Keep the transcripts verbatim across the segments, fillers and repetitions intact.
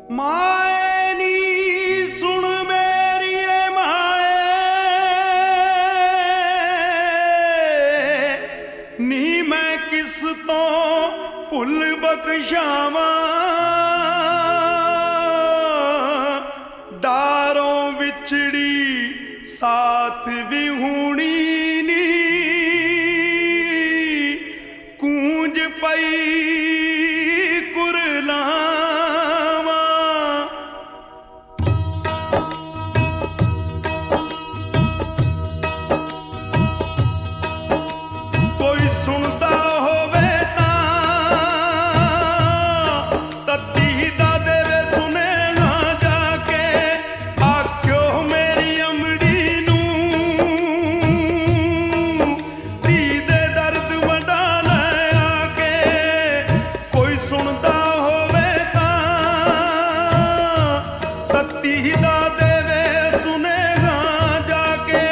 माए नी सुन मेरी माए नी मैं किस तो भुल बख्शावा डारों विछड़ी साथ भी हुणी नी कूंज पई कुरलावा कोई सुनता होवे तत्ती दा देवे सुने ना जाके आख्यो मेरी अमड़ी नू धी दे दर्द वडा ले आके कोई सुनता होवे तत्ती दा देवे सुने ना जाके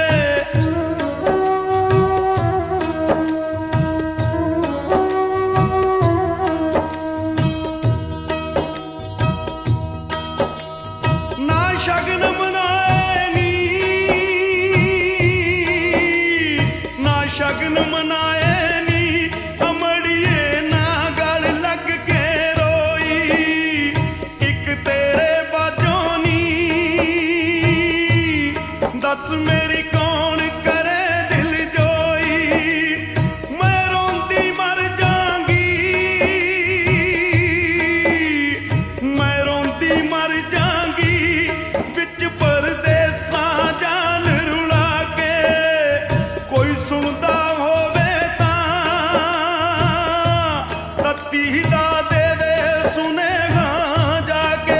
ना शगन मनाए नी ना शगन मनाए नी अमड़िए ना गल लग के रोई एक तेरे बाजों नी दस मेरी कौन करे दिल जोई मैं रोंदी मर जांगी मैं रोंदी मर जांगी विच परदेसां जान रुला के कोई सुनदा होवे तां तत्ती दा देवे सुनेगा जाके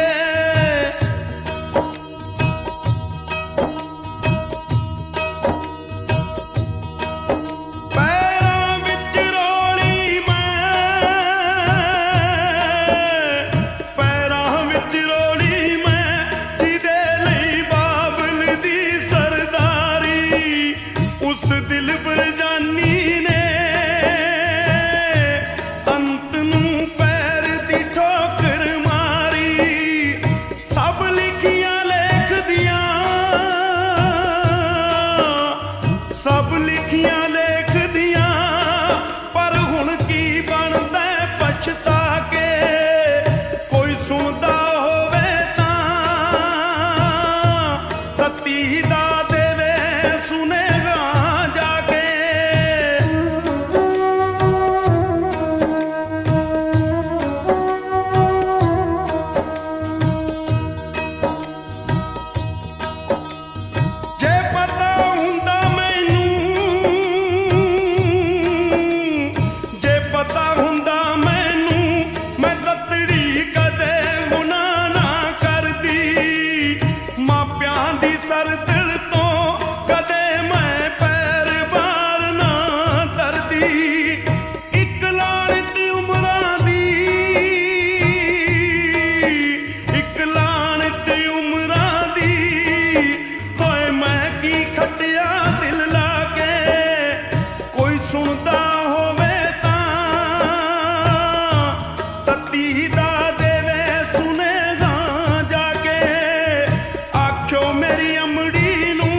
पैरां विच रोली मैं पैरां विच रोली मैं जिदे लई बाबल दी सरदारी उस दिलबर जानी ने अंत नूं पैर दी ठोकर मारी सब लिखियां लेख दियां सब लिखियां लेख दियां पर हुण की बनदा पछता के कोई सुनदा होवे तां तत्ती दा देवे सुनेगा जाके जे पता हुंदा मैनू जे पता हुंदा मैनू मैं ततड़ी कदे गुनाह ना करदी मापियां दी सरदिल तो कदे मैं पैर बार ना धरदी इक लानत उमरां दी इक लानत उमरां दी होए मैं की खटिया दिल लागे कोई सुनदा होवे तां तत्ती दा देवे सुनेगा जाके आख्यो मेरी अमड़ी नू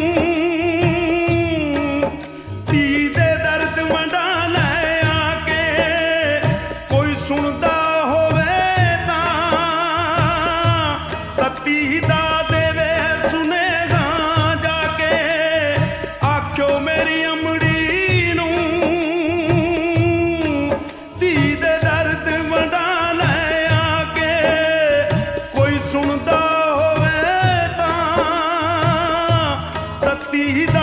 धी दे दर्द वंडा ले आके कोई सुनदा होवे तां तत्ती दा देवे सुनेगा जाके आख्यो मेरी अमड़ी नू धी दे दर्द वंडा ले आके कोई सुनदा होवे तां तत्ती दा